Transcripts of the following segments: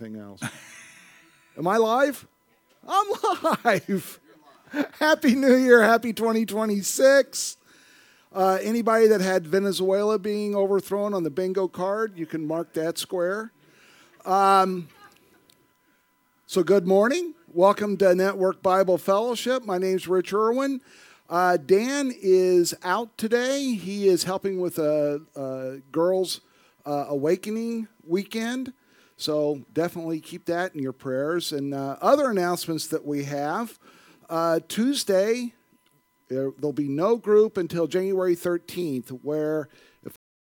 anything else. Am I live? I'm live. Happy New Year. Happy 2026. Anybody that had Venezuela being overthrown on the bingo card, you can mark that square. So good morning. Welcome to Network Bible Fellowship. My name's Rich Irwin. Dan is out today. He is helping with a girls' awakening weekend. So definitely keep that in your prayers. And other announcements that we have. Tuesday, there'll be no group until January 13th, where if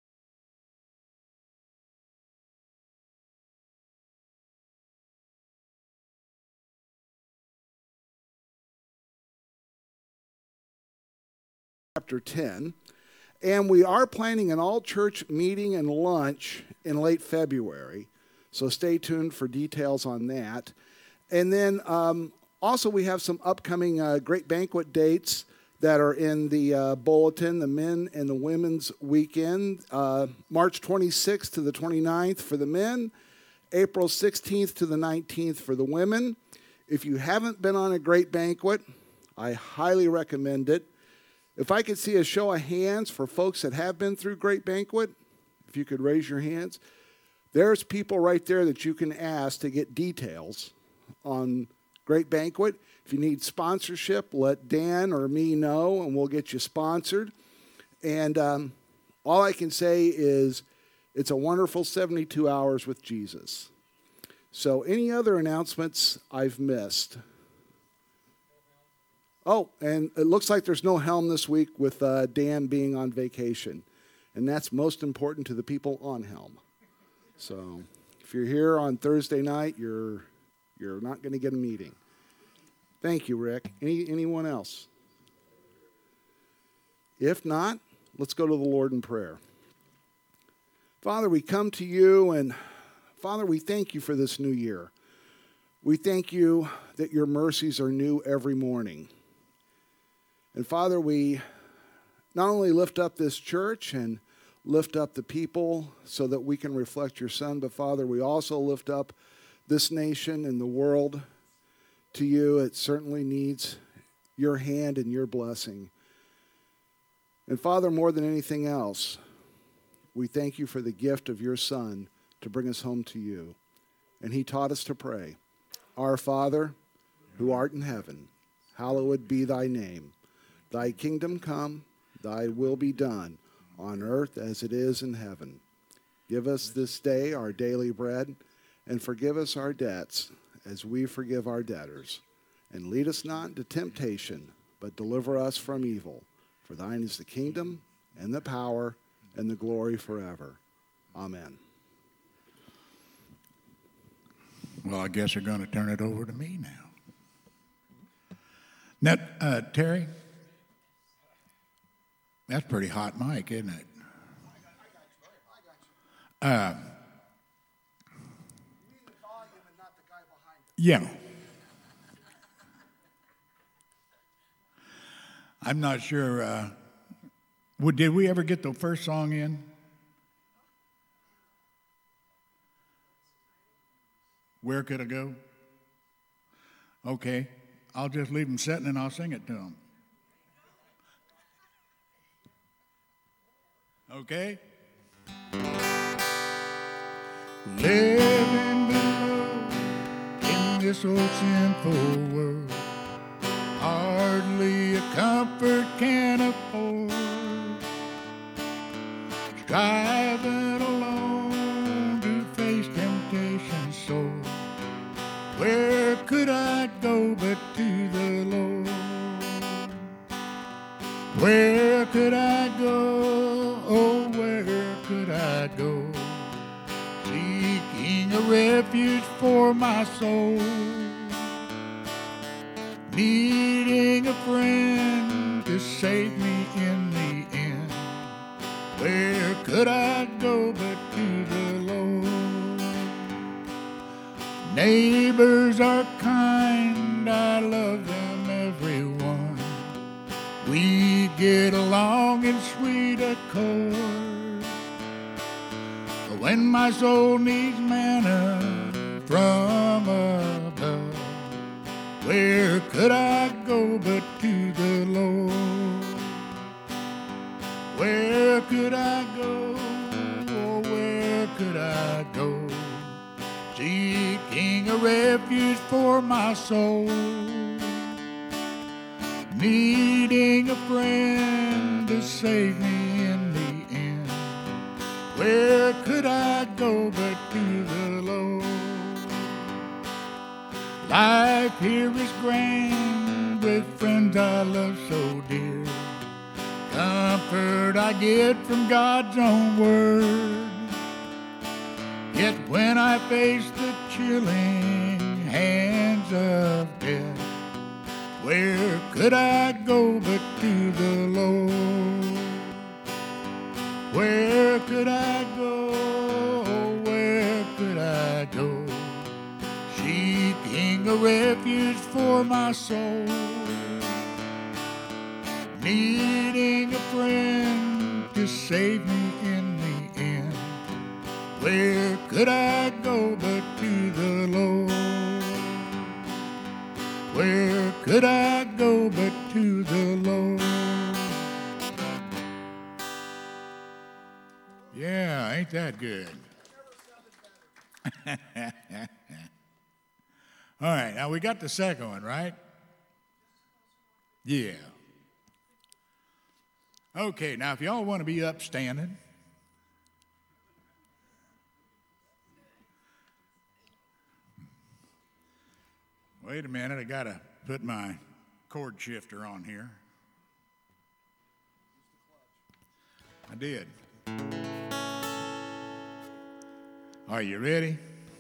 chapter 10. And we are planning an all-church meeting and lunch in late February. So stay tuned for details on that. And then also we have some upcoming great banquet dates that are in the bulletin, the men and the women's weekend. March 26th to the 29th for the men, April 16th to the 19th for the women. If you haven't been on a great banquet, I highly recommend it. If I could see a show of hands for folks that have been through Great Banquet, if you could raise your hands, there's people right there that you can ask to get details on Great Banquet. If you need sponsorship, let Dan or me know, and we'll get you sponsored. And all I can say is it's a wonderful 72 hours with Jesus. So any other announcements I've missed? Oh, and it looks like there's no Helm this week with Dan being on vacation. And that's most important to the people on Helm. So if you're here on Thursday night, you're not going to get a meeting. Thank you, Rick. Anyone else? If not, let's go to the Lord in prayer. Father, we come to you, and Father, we thank you for this new year. We thank you that your mercies are new every morning. And Father, we not only lift up this church and lift up the people so that we can reflect your Son, but Father, we also lift up this nation and the world to you. It certainly needs your hand and your blessing. And Father, more than anything else, we thank you for the gift of your Son to bring us home to you. And he taught us to pray, Our Father, who art in heaven, hallowed be thy name. Thy kingdom come, thy will be done, on earth as it is in heaven. Give us this day our daily bread, and forgive us our debts, as we forgive our debtors. And lead us not into temptation, but deliver us from evil. For thine is the kingdom, and the power, and the glory forever. Amen. Well, I guess you're going to turn it over to me now. Terry? That's a pretty hot mic, isn't it? Yeah. I'm not sure. Did we ever get the first song in? Where could I go? Okay. I'll just leave them sitting and I'll sing it to them. Okay? Living below in this old sinful world, hardly a comfort can afford. Striving alone to face temptation sore. Where could I go but to the Lord? Where could I go? Oh, where could I go? Seeking a refuge for my soul. Needing a friend to save me in the end. Where could I go but to the Lord? Neighbors are kind, I love them everyone. We get along in sweet accord. But when my soul needs manna from above. Where could I go but to the Lord? Where could I go? Oh, where could I go? Seeking a refuge for my soul, needing a friend to save me in the end. Where could I go but to the Lord? Life here is grand with friends I love so dear. Comfort I get from God's own word. Yet when I face the chilling hands of death, where could I go but to the Lord? Where could I go? Where could I go? Seeking a refuge for my soul, needing a friend to save me in the end. Where could I go but to the Lord? Where could I go but to the Lord? Yeah, ain't that good? All right, now we got the second one, right? Yeah. Okay, now if y'all want to be upstanding, wait a minute, I got to put my chord shifter on here. I did. Are you ready?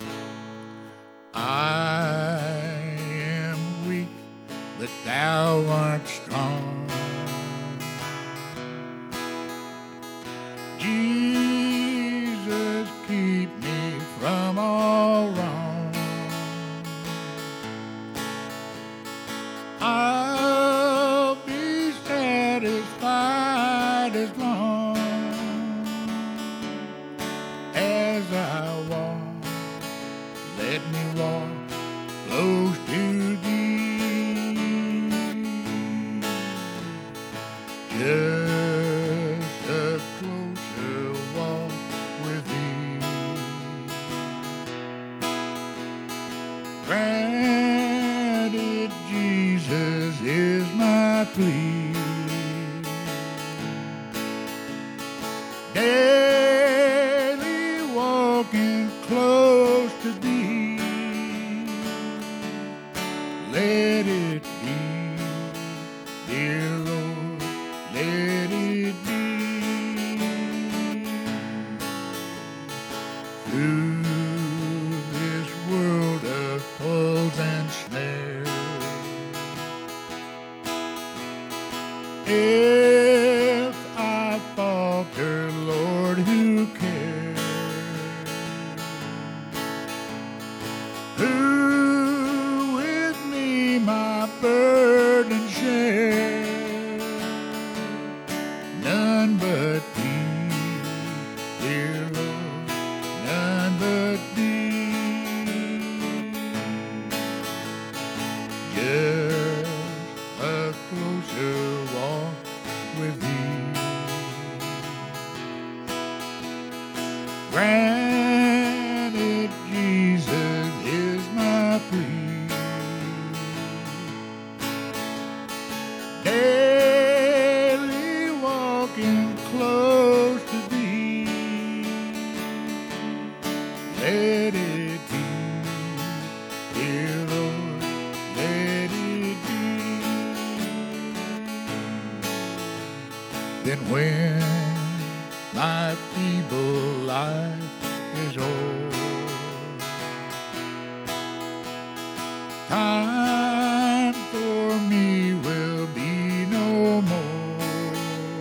I am weak, but thou art strong. Jesus, keep me from all wrong. I'll be satisfied as long as I walk. Let me walk close to thee. Just a closer walk with thee. Granted, Jesus is my plea. Daily walking close to thee. Let it be, dear Lord, let it be. Through this world of pulls and snares, if I falter, Lord, who cares? Who with me my burden share? None but thee, dear Lord, none but thee. Just a closer walk with thee. Granted, Jesus is my plea. Daily walking close to thee. Let it be, dear Lord, let it be. Then when my feeble life is o'er, time for me will be no more.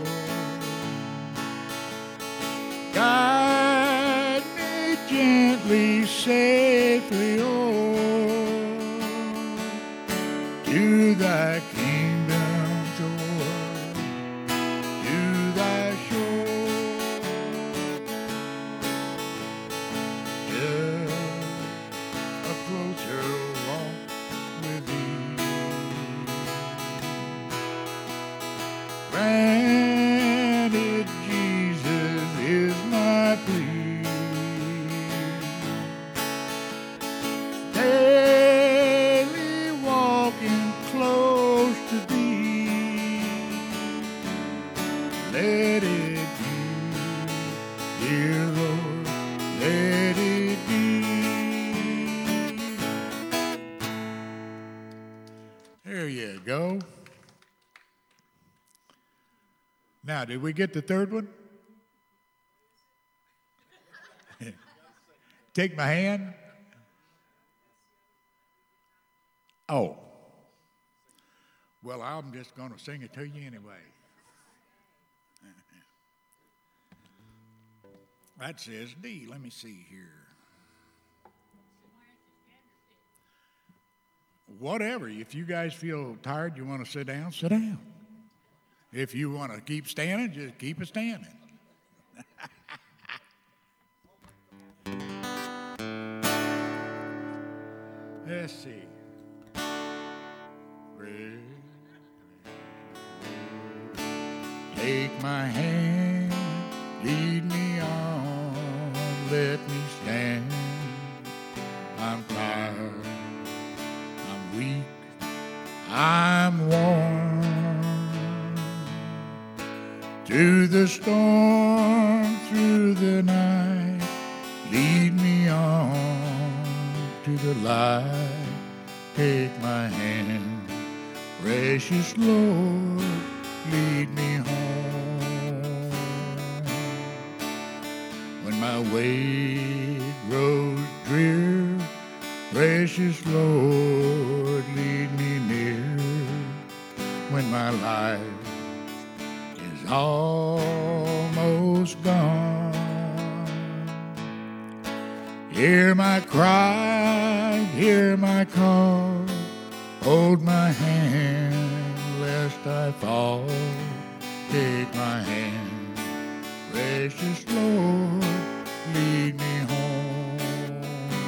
Guide me gently, safely o'er to thy kingdom shore, to thy shore. Just a go. Now, did we get the third one? Take my hand. Oh. Well, I'm just going to sing it to you anyway. That says D. Let me see here. Whatever. If you guys feel tired, you want to sit down, sit down. If you want to keep standing, just keep it standing. Let's see. Take my hand, lead me on, let me stand. I'm tired, I'm weak, I'm worn. Through the storm, through the night, lead me on to the light. Take my hand, precious Lord, lead me home. When my way grows drear, precious Lord, lead me near. When my life is almost gone, hear my cry, hear my call, hold my hand lest I fall. Take my hand, precious Lord, lead me home.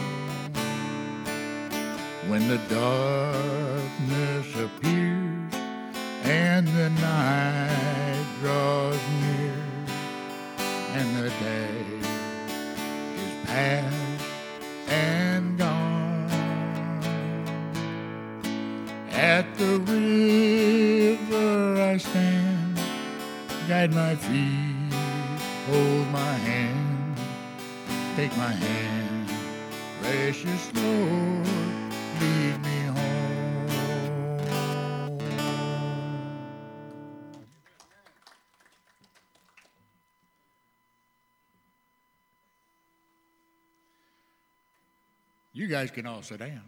When the darkness appears and the night draws near and the day is past and gone, at the river I stand, guide my feet, hold my hand, take my hand, precious Lord, lead me home. You guys can all sit down.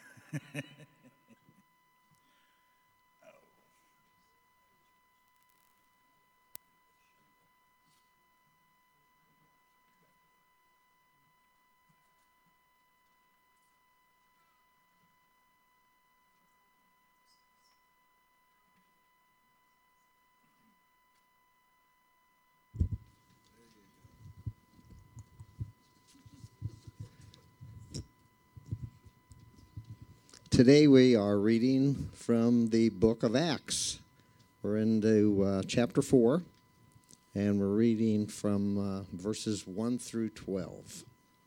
Today we are reading from the book of Acts. We're into chapter 4, and we're reading from verses 1 through 12.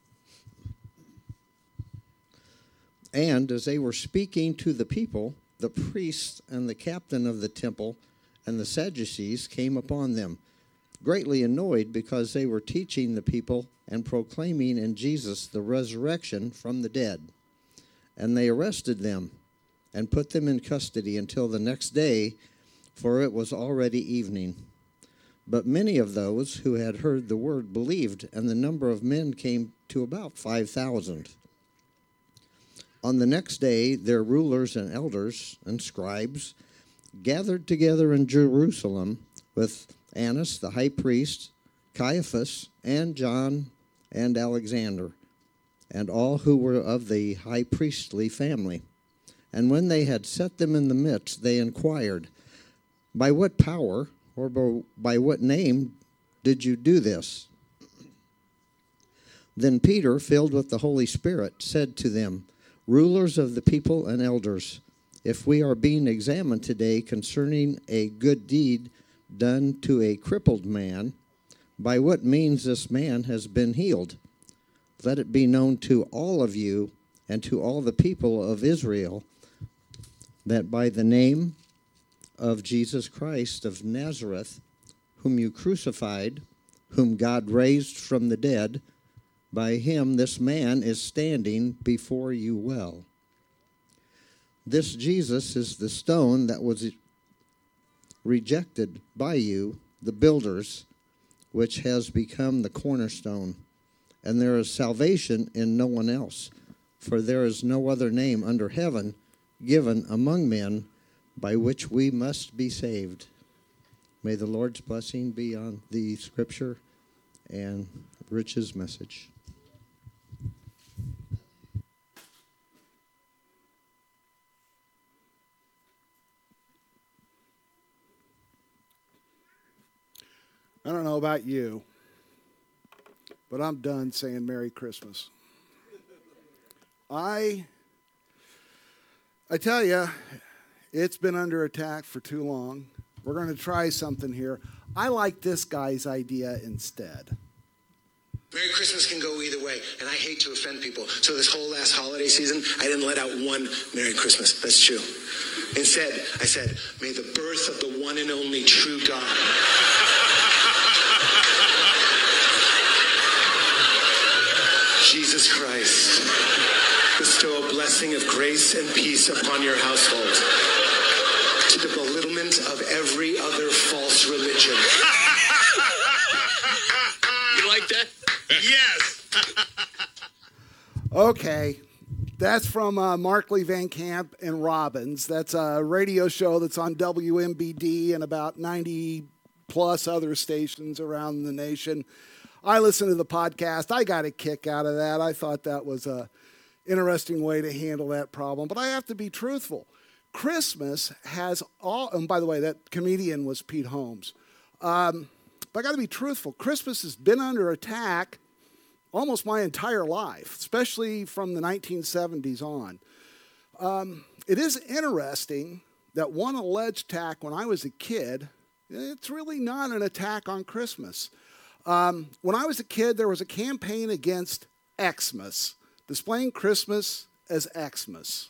And as they were speaking to the people, the priests and the captain of the temple and the Sadducees came upon them, greatly annoyed because they were teaching the people and proclaiming in Jesus the resurrection from the dead. And they arrested them and put them in custody until the next day, for it was already evening. But many of those who had heard the word believed, and the number of men came to about 5,000. On the next day, their rulers and elders and scribes gathered together in Jerusalem with Annas the high priest, Caiaphas, and John and Alexander, and all who were of the high priestly family. And when they had set them in the midst, they inquired, "By what power or by what name did you do this?" Then Peter, filled with the Holy Spirit, said to them, "Rulers of the people and elders, if we are being examined today concerning a good deed done to a crippled man, by what means this man has been healed, let it be known to all of you and to all the people of Israel that by the name of Jesus Christ of Nazareth, whom you crucified, whom God raised from the dead, by him this man is standing before you well. This Jesus is the stone that was rejected by you, the builders, which has become the cornerstone. And there is salvation in no one else, for there is no other name under heaven given among men by which we must be saved. May the Lord's blessing be on the scripture and Rich's message. I don't know about you, but I'm done saying Merry Christmas. I tell you, it's been under attack for too long. We're going to try something here. I like this guy's idea instead. Merry Christmas can go either way, and I hate to offend people. So this whole last holiday season, I didn't let out one Merry Christmas. That's true. Instead, I said, may the birth of the one and only true God Jesus Christ bestow a blessing of grace and peace upon your household to the belittlement of every other false religion. You like that? Yes! Okay, that's from Markley, Van Camp, and Robbins. That's a radio show that's on WMBD and about 90 plus other stations around the nation. I listened to the podcast. I got a kick out of that. I thought that was a interesting way to handle that problem. But I have to be truthful. Christmas has all, and by the way, that comedian was Pete Holmes. But I got to be truthful. Christmas has been under attack almost my entire life, especially from the 1970s on. It is interesting that one alleged attack when I was a kid, it's really not an attack on Christmas. When I was a kid, there was a campaign against Xmas, displaying Christmas as Xmas.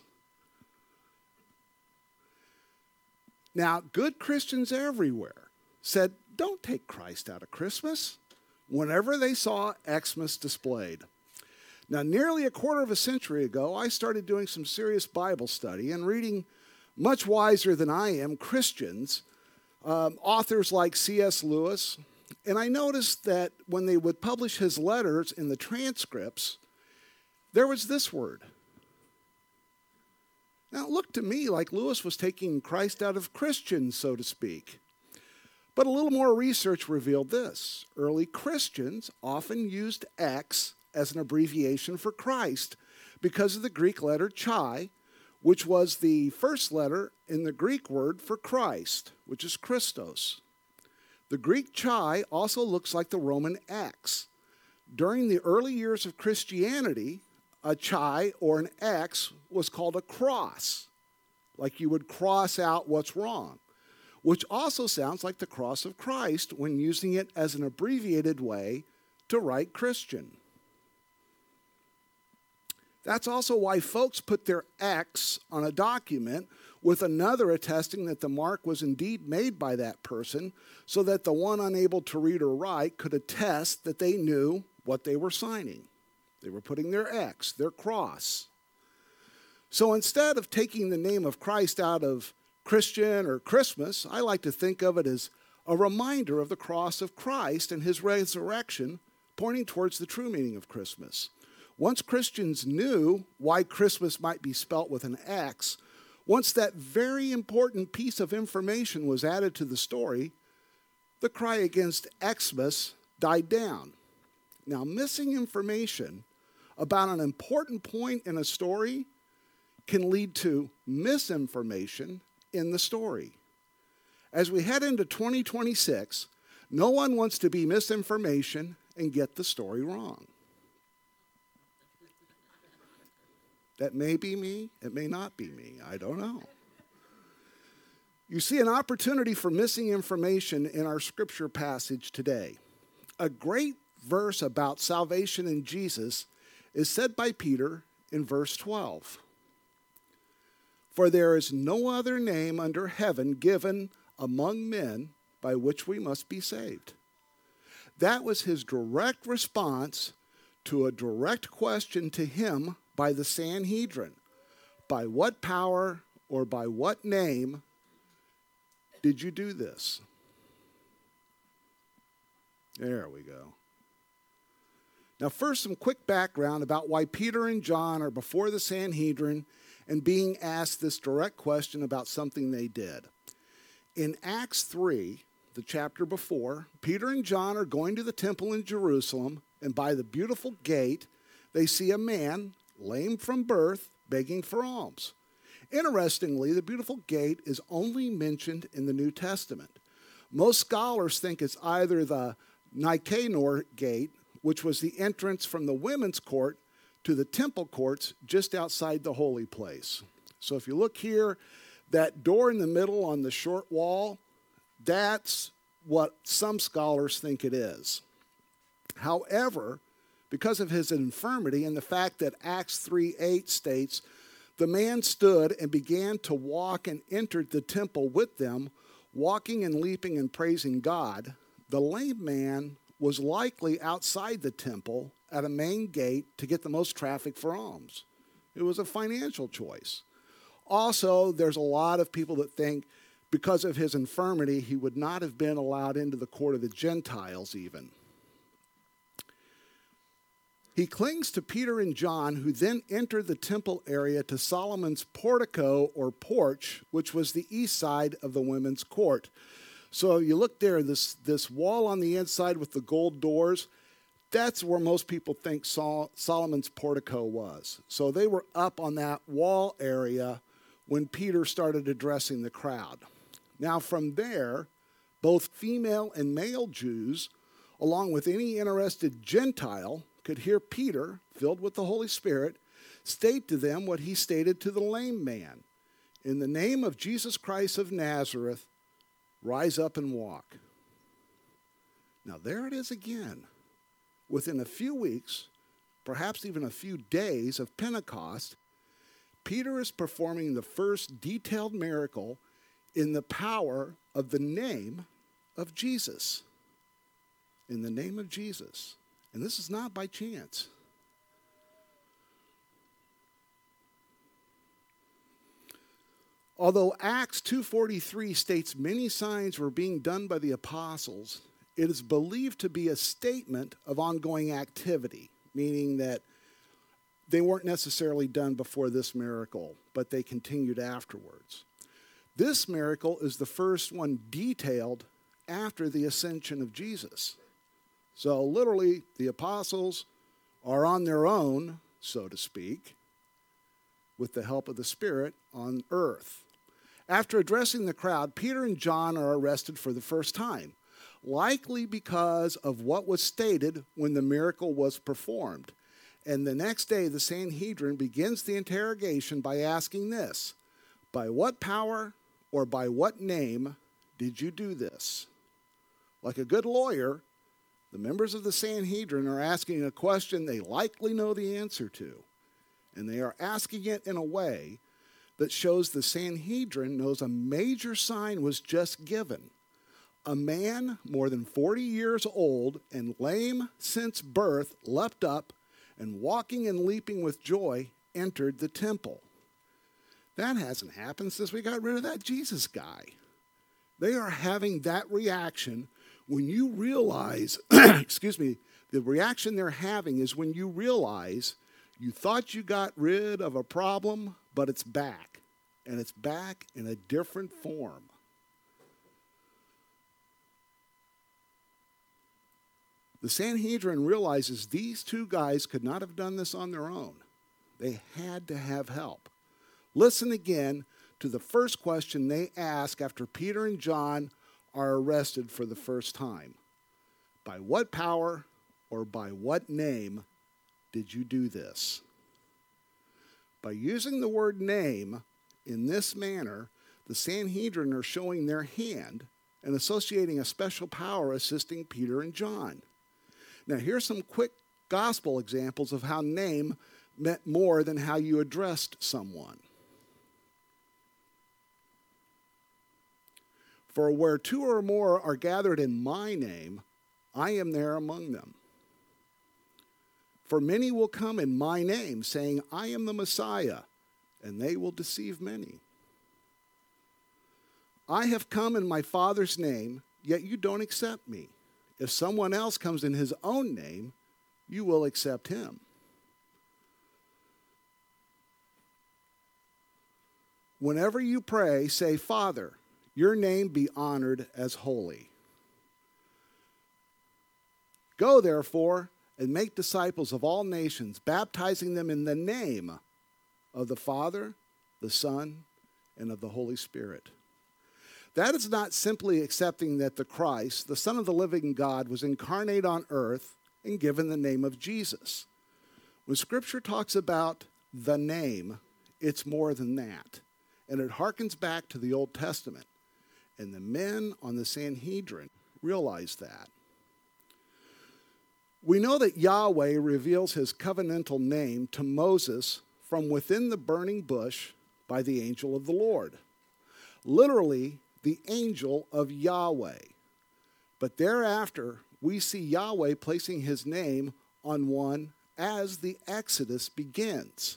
Now, good Christians everywhere said, don't take Christ out of Christmas whenever they saw Xmas displayed. Now, nearly a quarter of a century ago, I started doing some serious Bible study and reading much wiser than I am Christians, authors like C.S. Lewis. And I noticed that when they would publish his letters in the transcripts, there was this word. Now, it looked to me like Lewis was taking Christ out of Christians, so to speak. But a little more research revealed this. Early Christians often used X as an abbreviation for Christ because of the Greek letter chi, which was the first letter in the Greek word for Christ, which is Christos. The Greek chi also looks like the Roman X. During the early years of Christianity, a chi or an X was called a cross, like you would cross out what's wrong, which also sounds like the cross of Christ when using it as an abbreviated way to write Christian. That's also why folks put their X on a document with another attesting that the mark was indeed made by that person, so that the one unable to read or write could attest that they knew what they were signing. They were putting their X, their cross. So instead of taking the name of Christ out of Christian or Christmas, I like to think of it as a reminder of the cross of Christ and his resurrection, pointing towards the true meaning of Christmas. Once Christians knew why Christmas might be spelt with an X, once that very important piece of information was added to the story, the cry against Xmas died down. Now, missing information about an important point in a story can lead to misinformation in the story. As we head into 2026, no one wants to be misinformation and get the story wrong. That may be me, it may not be me, I don't know. You see an opportunity for missing information in our scripture passage today. A great verse about salvation in Jesus is said by Peter in verse 12. For there is no other name under heaven given among men by which we must be saved. That was his direct response to a direct question to him by the Sanhedrin, By what power or by what name did you do this? There we go. Now, first, some quick background about why Peter and John are before the Sanhedrin and being asked this direct question about something they did. In Acts 3, the chapter before, Peter and John are going to the temple in Jerusalem, and by the beautiful gate, they see a man, lame from birth, begging for alms. Interestingly, the beautiful gate is only mentioned in the New Testament. Most scholars think it's either the Nicanor gate, which was the entrance from the women's court to the temple courts just outside the holy place. So if you look here, that door in the middle on the short wall, that's what some scholars think it is. However, because of his infirmity and the fact that Acts 3:8 states, the man stood and began to walk and entered the temple with them, walking and leaping and praising God, the lame man was likely outside the temple at a main gate to get the most traffic for alms. It was a financial choice. Also, there's a lot of people that think because of his infirmity, he would not have been allowed into the court of the Gentiles even. He clings to Peter and John, who then enter the temple area to Solomon's portico or porch, which was the east side of the women's court. So you look there, this wall on the inside with the gold doors, that's where most people think Solomon's portico was. So they were up on that wall area when Peter started addressing the crowd. Now from there, both female and male Jews, along with any interested Gentile, could hear Peter, filled with the Holy Spirit, state to them what he stated to the lame man. In the name of Jesus Christ of Nazareth, rise up and walk. Now there it is again. Within a few weeks, perhaps even a few days of Pentecost, Peter is performing the first detailed miracle in the power of the name of Jesus. In the name of Jesus. And this is not by chance. Although Acts 2:43 states many signs were being done by the apostles, it is believed to be a statement of ongoing activity, meaning that they weren't necessarily done before this miracle, but they continued afterwards. This miracle is the first one detailed after the ascension of Jesus. So literally, the apostles are on their own, so to speak, with the help of the Spirit on earth. After addressing the crowd, Peter and John are arrested for the first time, likely because of what was stated when the miracle was performed. And the next day, the Sanhedrin begins the interrogation by asking this: by what power or by what name did you do this? Like a good lawyer, the members of the Sanhedrin are asking a question they likely know the answer to. And they are asking it in a way that shows the Sanhedrin knows a major sign was just given. A man more than 40 years old and lame since birth leapt up and walking and leaping with joy entered the temple. That hasn't happened since we got rid of that Jesus guy. They are having that reaction when you realize, the reaction they're having is when you realize you thought you got rid of a problem, but it's back. And it's back in a different form. The Sanhedrin realizes these two guys could not have done this on their own. They had to have help. Listen again to the first question they ask after Peter and John are arrested for the first time. By what power or by what name did you do this? By using the word name in this manner, the Sanhedrin are showing their hand and associating a special power assisting Peter and John. Now, here's some quick gospel examples of how name meant more than how you addressed someone. For where two or more are gathered in my name, I am there among them. For many will come in my name, saying, I am the Messiah, and they will deceive many. I have come in my Father's name, yet you don't accept me. If someone else comes in his own name, you will accept him. Whenever you pray, say, Father, your name be honored as holy. Go, therefore, and make disciples of all nations, baptizing them in the name of the Father, the Son, and of the Holy Spirit. That is not simply accepting that the Christ, the Son of the living God, was incarnate on earth and given the name of Jesus. When Scripture talks about the name, it's more than that. And it harkens back to the Old Testament. And the men on the Sanhedrin realized that. We know that Yahweh reveals his covenantal name to Moses from within the burning bush by the angel of the Lord. Literally, the angel of Yahweh. But thereafter, we see Yahweh placing his name on one as the Exodus begins.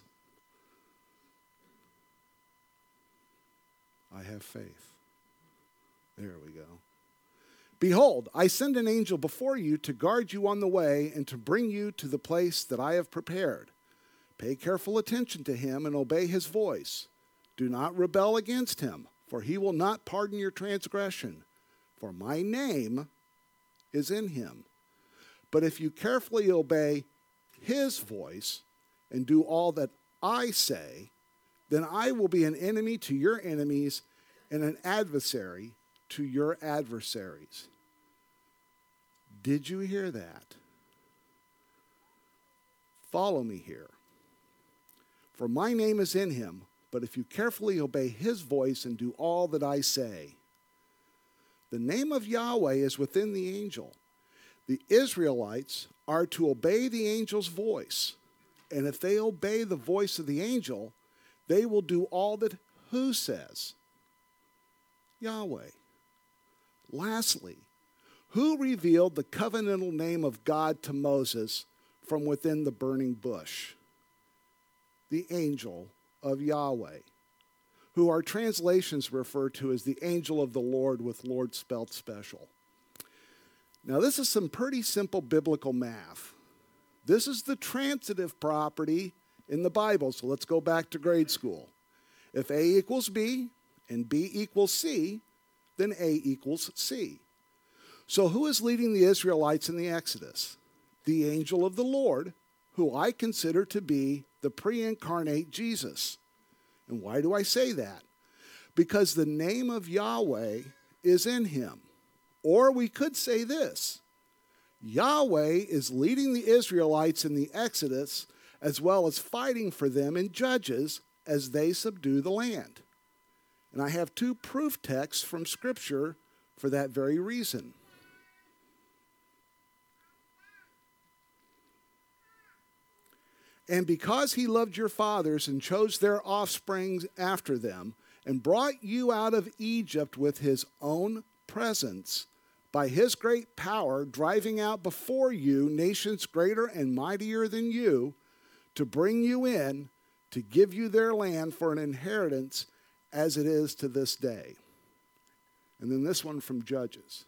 I have faith. There we go. Behold, I send an angel before you to guard you on the way and to bring you to the place that I have prepared. Pay careful attention to him and obey his voice. Do not rebel against him, for he will not pardon your transgression, for my name is in him. But if you carefully obey his voice and do all that I say, then I will be an enemy to your enemies and an adversary to your adversaries. Did you hear that? Follow me here. For my name is in him, but if you carefully obey his voice and do all that I say. The name of Yahweh is within the angel. The Israelites are to obey the angel's voice. And if they obey the voice of the angel, they will do all that who says? Yahweh. Lastly, who revealed the covenantal name of God to Moses from within the burning bush? The angel of Yahweh, who our translations refer to as the angel of the Lord with Lord spelled special. Now, this is some pretty simple biblical math. This is the transitive property in the Bible, so let's go back to grade school. If A equals B and B equals C, then A equals C. So who is leading the Israelites in the Exodus? The angel of the Lord, who I consider to be the pre-incarnate Jesus. And why do I say that? Because the name of Yahweh is in him. Or we could say this: Yahweh is leading the Israelites in the Exodus as well as fighting for them in Judges as they subdue the land. And I have two proof texts from Scripture for that very reason. And because he loved your fathers and chose their offspring after them, and brought you out of Egypt with his own presence, by his great power, driving out before you nations greater and mightier than you, to bring you in, to give you their land for an inheritance as it is to this day. And then this one from Judges.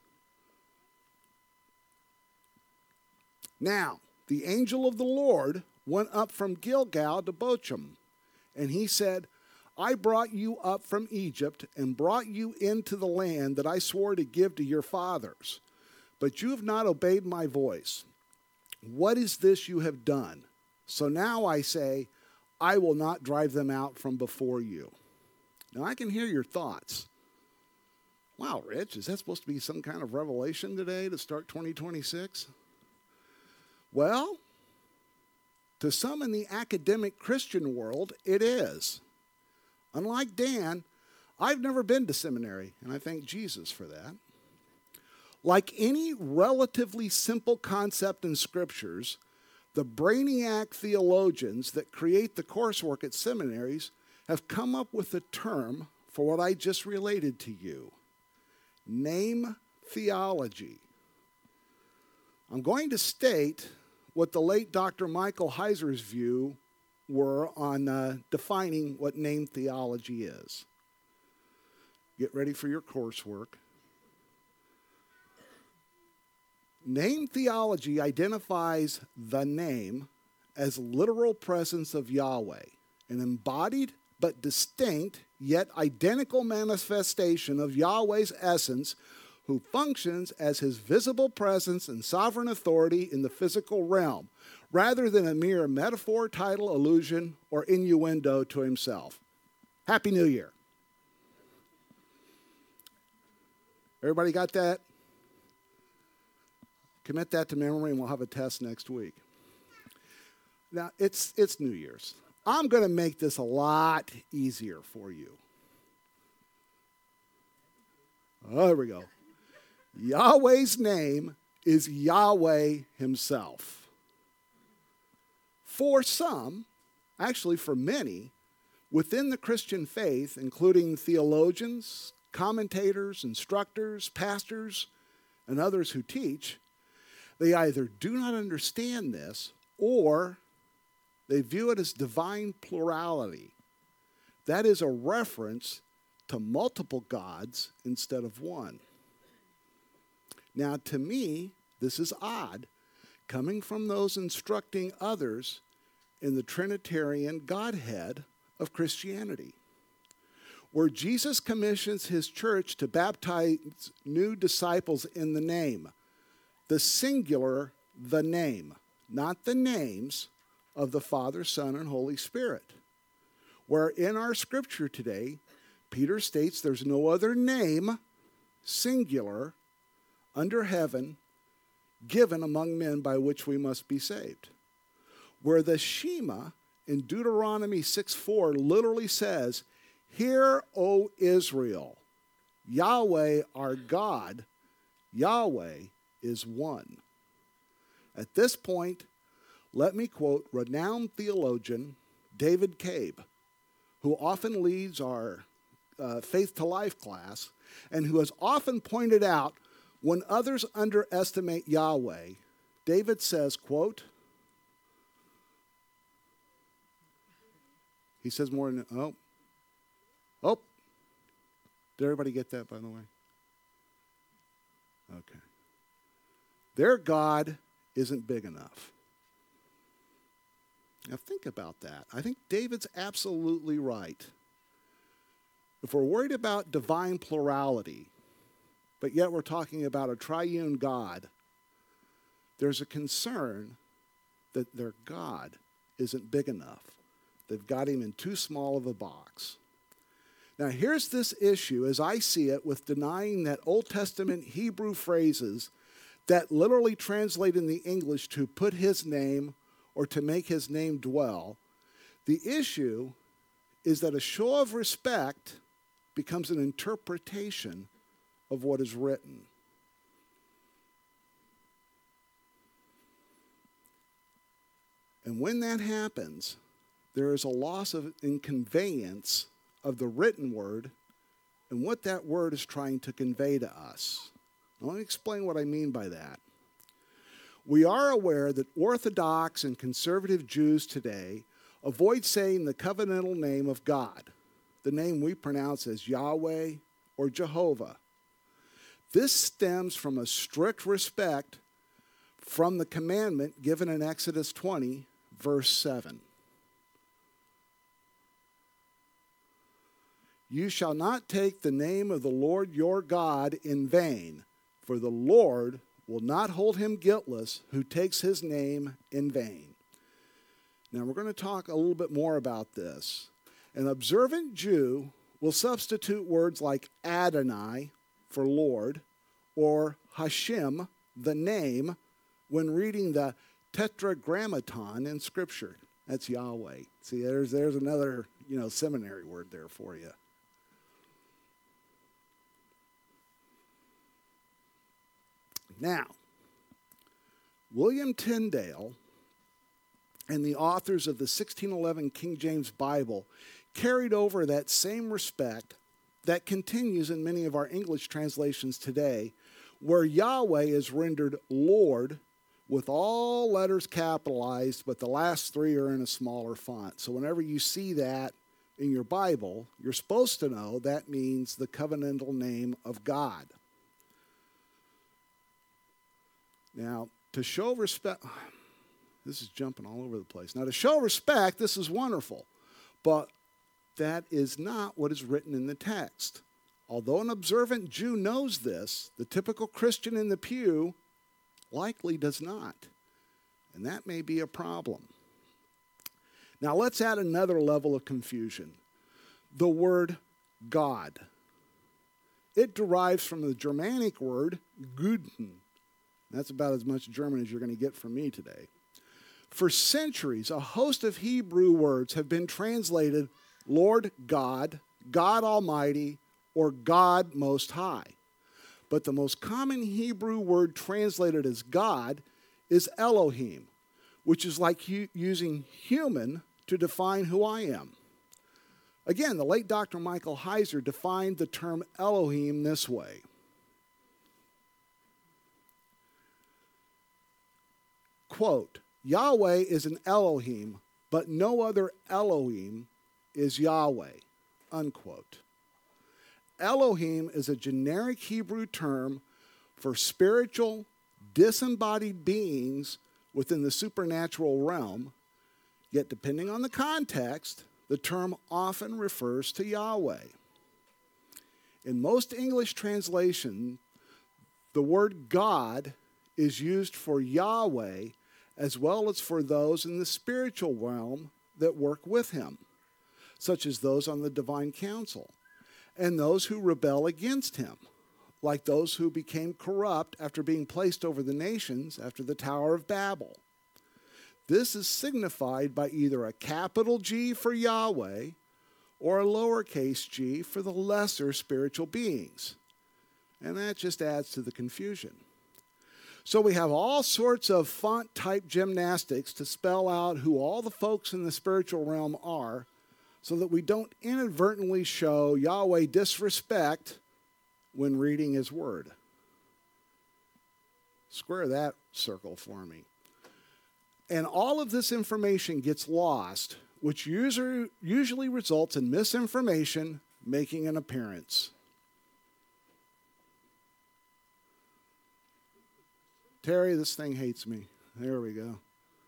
Now, the angel of the Lord went up from Gilgal to Bochum, and he said, I brought you up from Egypt and brought you into the land that I swore to give to your fathers. But you have not obeyed my voice. What is this you have done? So now I say, I will not drive them out from before you. Now I can hear your thoughts. Wow, Rich, is that supposed to be some kind of revelation today to start 2026? Well, to some in the academic Christian world, it is. Unlike Dan, I've never been to seminary, and I thank Jesus for that. Like any relatively simple concept in scriptures, the brainiac theologians that create the coursework at seminaries have come up with a term for what I just related to you: name theology. I'm going to state what the late Dr. Michael Heiser's view were on defining what name theology is. Get ready for your coursework. Name theology identifies the name as literal presence of Yahweh, an embodied but distinct yet identical manifestation of Yahweh's essence, who functions as his visible presence and sovereign authority in the physical realm, rather than a mere metaphor, title, allusion, or innuendo to himself. Happy New Year. Everybody got that? Commit that to memory, and we'll have a test next week. Now, it's New Year's. I'm going to make this a lot easier for you. Oh, there we go. Yahweh's name is Yahweh himself. For some, actually for many, within the Christian faith, including theologians, commentators, instructors, pastors, and others who teach, they either do not understand this or they view it as divine plurality. That is a reference to multiple gods instead of one. Now, to me, this is odd, coming from those instructing others in the Trinitarian Godhead of Christianity, where Jesus commissions his church to baptize new disciples in the name, the singular, the name, not the names of the Father, Son, and Holy Spirit. Where in our scripture today, Peter states there's no other name, singular, under heaven, given among men by which we must be saved. Where the Shema in Deuteronomy 6:4 literally says, "Hear, O Israel, Yahweh our God, Yahweh is one." At this point, let me quote renowned theologian David Cabe, who often leads our Faith to Life class, and who has often pointed out when others underestimate Yahweh, David says, quote, he says more than, did everybody get that, by the way? Okay. Their God isn't big enough. Now think about that. I think David's absolutely right. If we're worried about divine plurality, but yet we're talking about a triune God, there's a concern that their God isn't big enough. They've got him in too small of a box. Now here's this issue, as I see it, with denying that Old Testament Hebrew phrases that literally translate in the English to put his name or to make his name dwell. The issue is that a show of respect becomes an interpretation of what is written. And when that happens, there is a loss in conveyance of the written word and what that word is trying to convey to us. Now, let me explain what I mean by that. We are aware that Orthodox and conservative Jews today avoid saying the covenantal name of God, the name we pronounce as Yahweh or Jehovah. This stems from a strict respect from the commandment given in Exodus 20, verse 7. You shall not take the name of the Lord your God in vain, for the Lord will not hold him guiltless who takes his name in vain. Now we're going to talk a little bit more about this. An observant Jew will substitute words like Adonai for Lord or Hashem, the name, when reading the Tetragrammaton in Scripture. That's Yahweh. See, there's another, seminary word there for you. Now, William Tyndale and the authors of the 1611 King James Bible carried over that same respect that continues in many of our English translations today, where Yahweh is rendered Lord with all letters capitalized, but the last three are in a smaller font. So whenever you see that in your Bible, you're supposed to know that means the covenantal name of God. Now, to show respect, this is jumping all over the place. Now, to show respect, this is wonderful, but that is not what is written in the text. Although an observant Jew knows this, the typical Christian in the pew likely does not. And that may be a problem. Now let's add another level of confusion. The word God. It derives from the Germanic word Guten. That's about as much German as you're going to get from me today. For centuries, a host of Hebrew words have been translated Lord God, God Almighty, or God Most High. But the most common Hebrew word translated as God is Elohim, which is like using human to define who I am. Again, the late Dr. Michael Heiser defined the term Elohim this way. Quote, Yahweh is an Elohim, but no other Elohim is Yahweh, unquote. Elohim is a generic Hebrew term for spiritual, disembodied beings within the supernatural realm, yet depending on the context, the term often refers to Yahweh. In most English translations, the word God is used for Yahweh as well as for those in the spiritual realm that work with him, such as those on the divine council, and those who rebel against him, like those who became corrupt after being placed over the nations after the Tower of Babel. This is signified by either a capital G for Yahweh or a lowercase g for the lesser spiritual beings. And that just adds to the confusion. So we have all sorts of font-type gymnastics to spell out who all the folks in the spiritual realm are, so that we don't inadvertently show Yahweh disrespect when reading his word. Square that circle for me. And all of this information gets lost, which usually results in misinformation making an appearance. Terry, this thing hates me. There we go.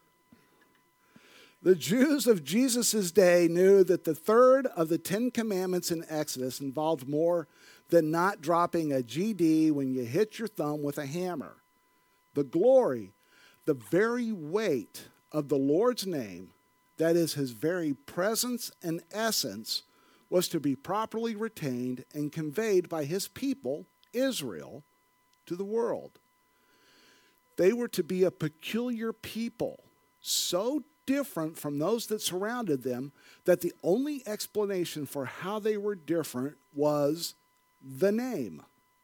The Jews of Jesus' day knew that the third of the 10 commandments in Exodus involved more than not dropping a GD when you hit your thumb with a hammer. The glory, the very weight of the Lord's name, that is his very presence and essence, was to be properly retained and conveyed by his people, Israel, to the world. They were to be a peculiar people, so different from those that surrounded them that the only explanation for how they were different was the name.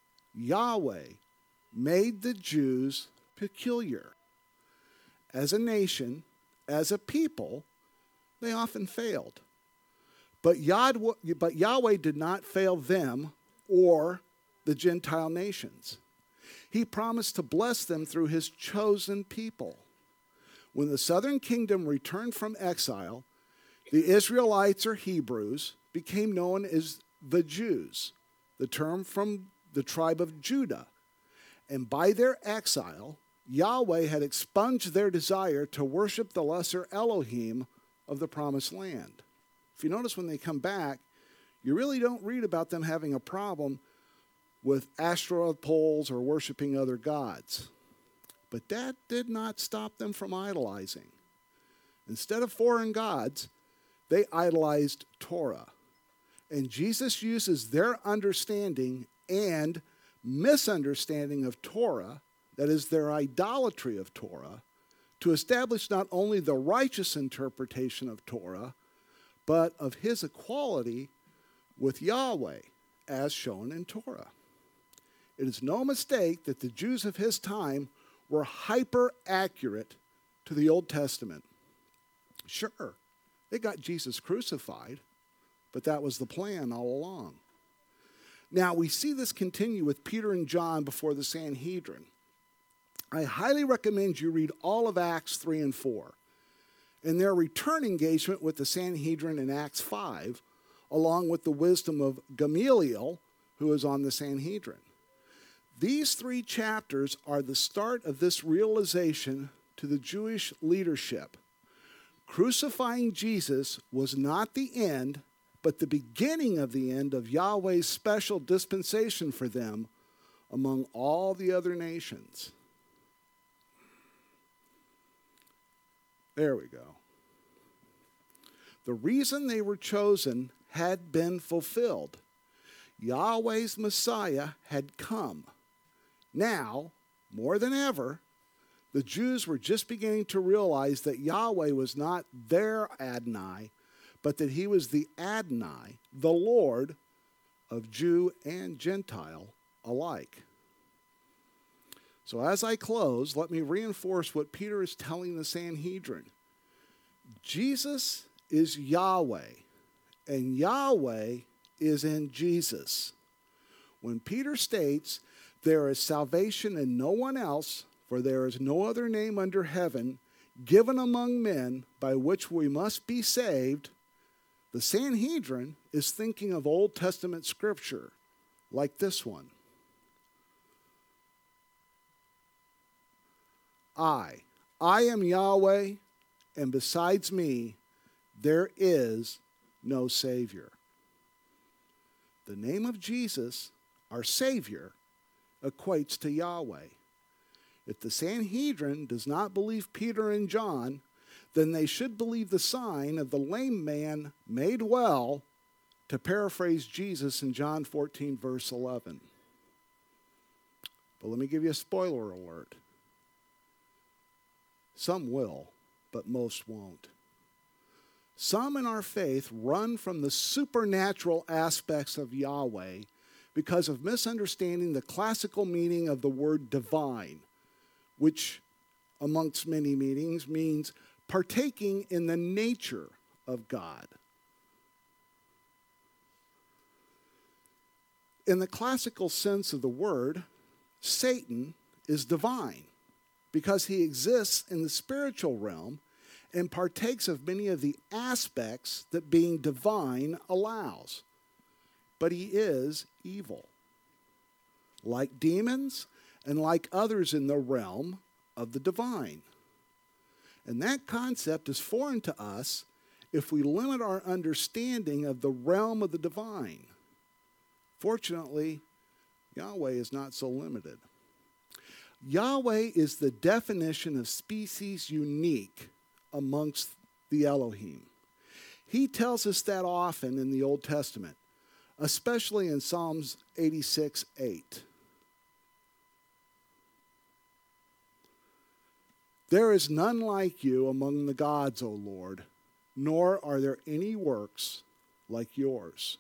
Yahweh made the Jews peculiar. As a nation, as a people, they often failed. But Yahweh did not fail them or the Gentile nations. He promised to bless them through his chosen people. When the southern kingdom returned from exile, the Israelites, or Hebrews, became known as the Jews, the term from the tribe of Judah. And by their exile, Yahweh had expunged their desire to worship the lesser Elohim of the promised land. If you notice, when they come back, you really don't read about them having a problem with Ashtoreth poles or worshiping other gods. But that did not stop them from idolizing. Instead of foreign gods, they idolized Torah. And Jesus uses their understanding and misunderstanding of Torah, that is, their idolatry of Torah, to establish not only the righteous interpretation of Torah, but of his equality with Yahweh, as shown in Torah. It is no mistake that the Jews of his time were hyper-accurate to the Old Testament. Sure, they got Jesus crucified, but that was the plan all along. Now, we see this continue with Peter and John before the Sanhedrin. I highly recommend you read all of Acts 3 and 4 and their return engagement with the Sanhedrin in Acts 5, along with the wisdom of Gamaliel, who is on the Sanhedrin. These 3 chapters are the start of this realization to the Jewish leadership. Crucifying Jesus was not the end, but the beginning of the end of Yahweh's special dispensation for them among all the other nations. There we go. The reason they were chosen had been fulfilled. Yahweh's Messiah had come. Now, more than ever, the Jews were just beginning to realize that Yahweh was not their Adonai, but that he was the Adonai, the Lord of Jew and Gentile alike. So as I close, let me reinforce what Peter is telling the Sanhedrin. Jesus is Yahweh, and Yahweh is in Jesus. When Peter states, there is salvation in no one else, for there is no other name under heaven given among men by which we must be saved, the Sanhedrin is thinking of Old Testament scripture like this one. I am Yahweh, and besides me, there is no Savior. The name of Jesus, our Savior, equates to Yahweh. If the Sanhedrin does not believe Peter and John, then they should believe the sign of the lame man made well, to paraphrase Jesus in John 14, verse 11. But let me give you a spoiler alert. Some will, but most won't. Some in our faith run from the supernatural aspects of Yahweh because of misunderstanding the classical meaning of the word divine, which, amongst many meanings, means partaking in the nature of God. In the classical sense of the word, Satan is divine because he exists in the spiritual realm and partakes of many of the aspects that being divine allows. But he is evil, like demons and like others in the realm of the divine. And that concept is foreign to us if we limit our understanding of the realm of the divine. Fortunately, Yahweh is not so limited. Yahweh is the definition of species unique amongst the Elohim. He tells us that often in the Old Testament, especially in Psalms 86:8. There is none like you among the gods, O Lord, nor are there any works like yours.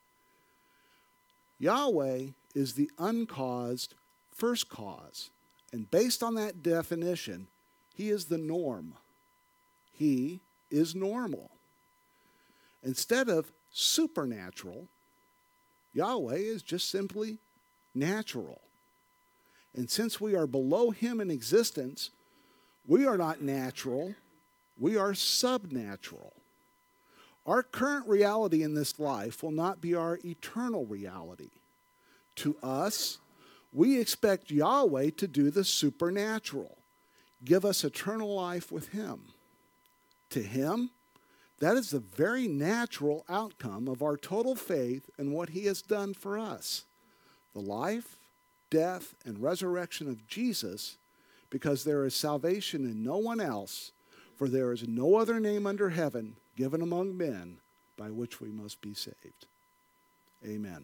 Yahweh is the uncaused first cause, and based on that definition, he is the norm. He is normal. Instead of supernatural, Yahweh is just simply natural. And since we are below him in existence, we are not natural, we are subnatural. Our current reality in this life will not be our eternal reality. To us, we expect Yahweh to do the supernatural, give us eternal life with him. To him, that is the very natural outcome of our total faith in what he has done for us. The life, death, and resurrection of Jesus, because there is salvation in no one else, for there is no other name under heaven given among men by which we must be saved. Amen.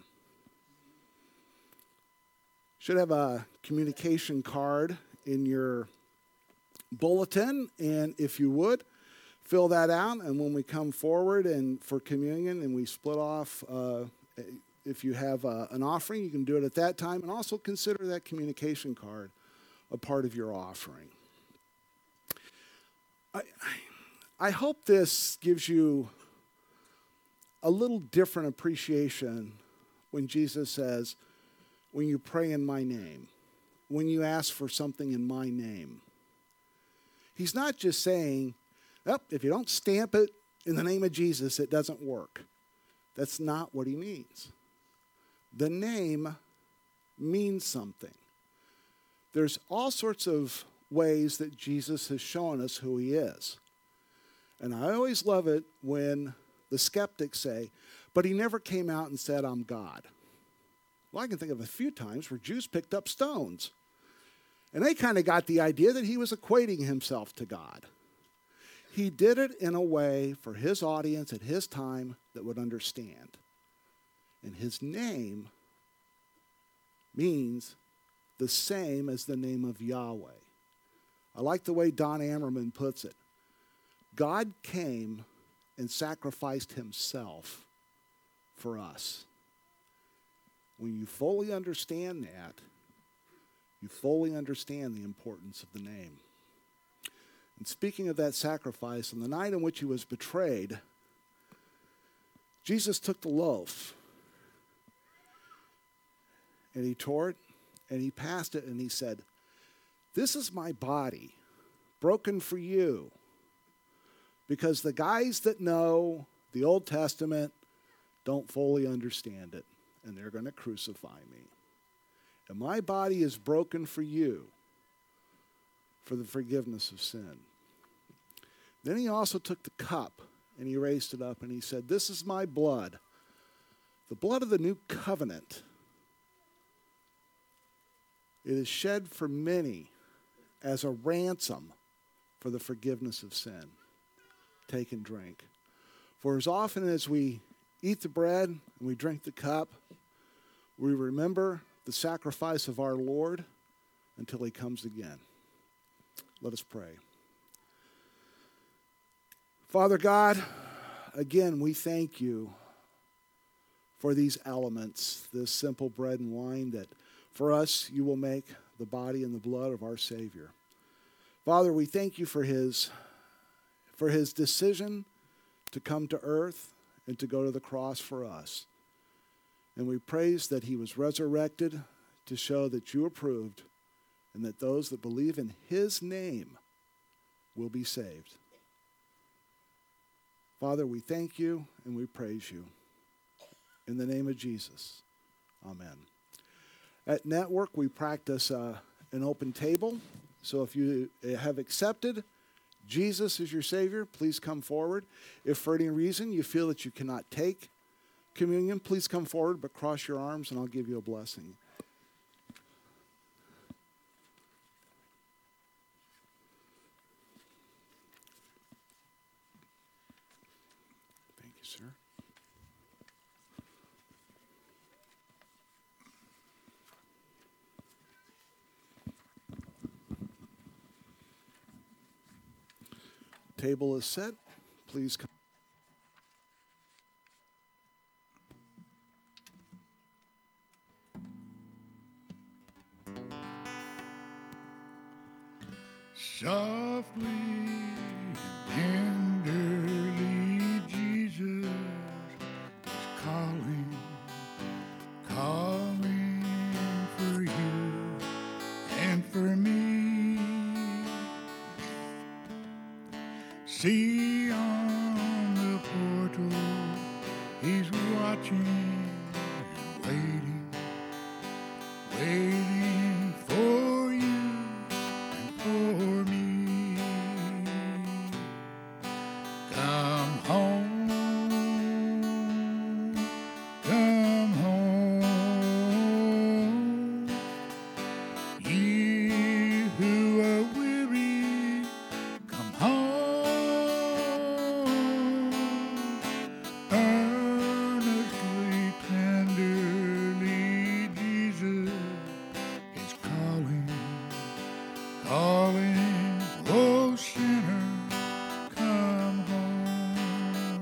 Should have a communication card in your bulletin, and if you would, fill that out, and when we come forward and for communion and we split off, if you have an offering, you can do it at that time, and also consider that communication card a part of your offering. I hope this gives you a little different appreciation when Jesus says, when you pray in my name. when you ask for something in my name. He's not just saying, oh, if you don't stamp it in the name of Jesus, it doesn't work. That's not what he means. The name means something. There's all sorts of ways that Jesus has shown us who he is. And I always love it when the skeptics say, but he never came out and said, I'm God. Well, I can think of a few times where Jews picked up stones. And they kind of got the idea that he was equating himself to God. He did it in a way for his audience at his time that would understand. And his name means the same as the name of Yahweh. I like the way Don Ammerman puts it. God came and sacrificed himself for us. When you fully understand that, you fully understand the importance of the name. And speaking of that sacrifice, on the night in which he was betrayed, Jesus took the loaf and he tore it and he passed it and he said, this is my body broken for you. Because the guys that know the Old Testament don't fully understand it, and they're going to crucify me. And my body is broken for you for the forgiveness of sin. Then he also took the cup, and he raised it up, and he said, this is my blood, the blood of the new covenant. It is shed for many as a ransom for the forgiveness of sin. Take and drink. For as often as we eat the bread and we drink the cup, we remember the sacrifice of our Lord until he comes again. Let us pray. Father God, again, we thank you for these elements, this simple bread and wine that for us you will make the body and the blood of our Savior. Father, we thank you for his decision to come to earth and to go to the cross for us. And we praise that he was resurrected to show that you approved and that those that believe in his name will be saved. Father, we thank you and we praise you. In the name of Jesus, amen. At Network, we practice an open table. So if you have accepted Jesus is your Savior, please come forward. If for any reason you feel that you cannot take communion, please come forward, but cross your arms and I'll give you a blessing. Thank you, sir. Table is set. Please come. Softly, tenderly, Jesus is calling, calling for you and for me. See on the portal, he's watching, waiting, waiting for you and for me. Come home, come home, ye who are weary, come home. Earnestly, tenderly, Jesus is calling, calling, oh sinner, come home.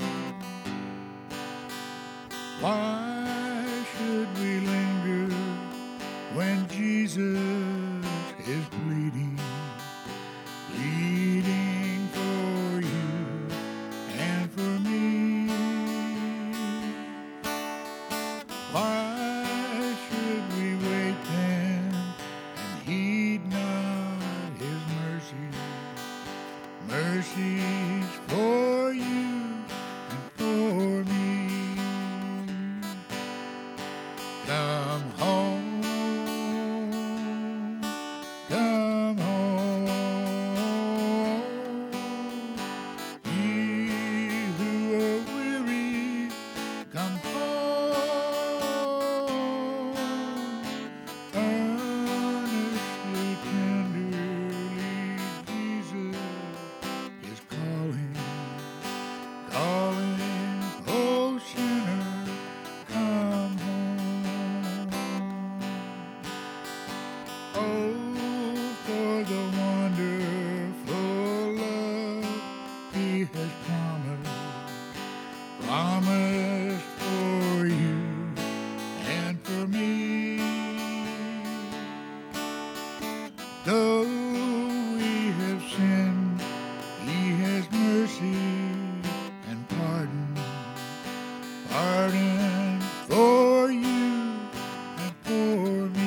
Why should we linger when Jesus is bleeding, bleeding for you and for me? Why should we wait then and come home. Earnestly, tenderly, Jesus is calling, calling, oh sinner, come home. Oh, for the wonderful love He has promised for you and for me. Though we have sinned, He has mercy and pardon, pardon for you and for me.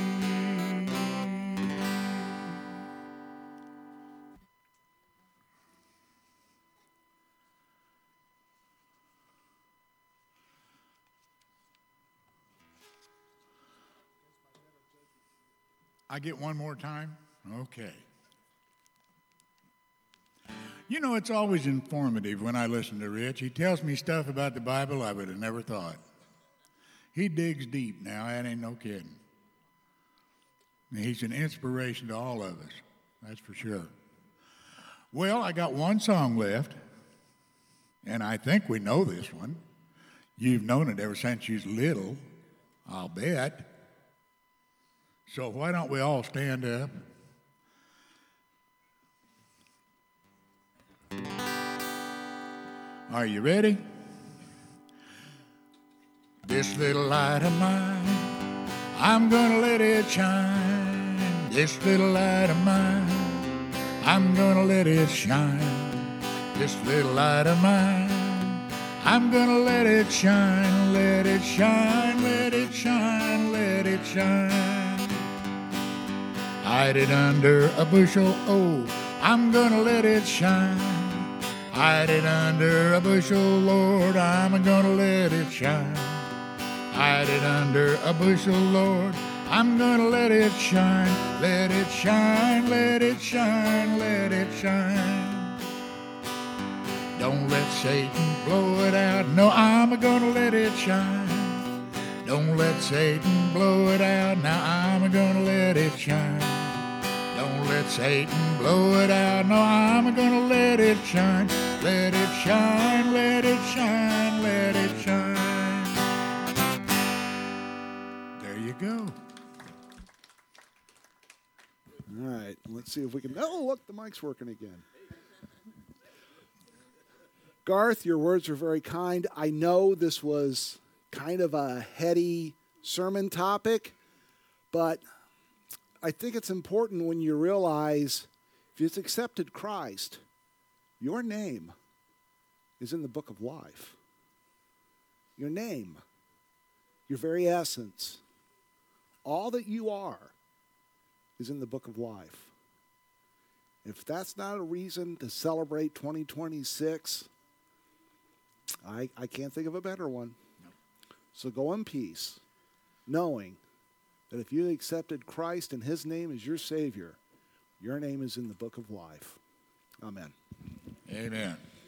I get one more time? Okay. You know, it's always informative when I listen to Rich. He tells me stuff about the Bible I would have never thought. He digs deep now, that ain't no kidding. And he's an inspiration to all of us, that's for sure. Well, I got one song left, and I think we know this one. You've known it ever since you was little, I'll bet. So why don't we all stand up? Are you ready? This little light of mine, I'm gonna let it shine. This little light of mine, I'm gonna let it shine. This little light of mine, I'm gonna let it shine, let it shine, let it shine, let it shine. Hide it under a bushel, oh, I'm gonna let it shine. Hide it under a bushel, Lord, I'm gonna let it shine. Hide it under a bushel, Lord, I'm gonna let it shine. Let it shine, let it shine, let it shine. Don't let Satan blow it out, no, I'm gonna let it shine. Don't let Satan blow it out, now I'm gonna let it shine. Don't let Satan blow it out, no, I'm gonna let it shine. Let it shine, let it shine, let it shine. There you go. All right, let's see if we can. Oh, look, the mic's working again. Garth, your words were very kind. I know this was kind of a heady sermon topic, but I think it's important when you realize if you've accepted Christ, your name is in the book of life. Your name, your very essence, all that you are is in the book of life. If that's not a reason to celebrate 2026, I can't think of a better one. No. So go in peace, knowing that if you accepted Christ and his name as your Savior, your name is in the book of life. Amen. Amen.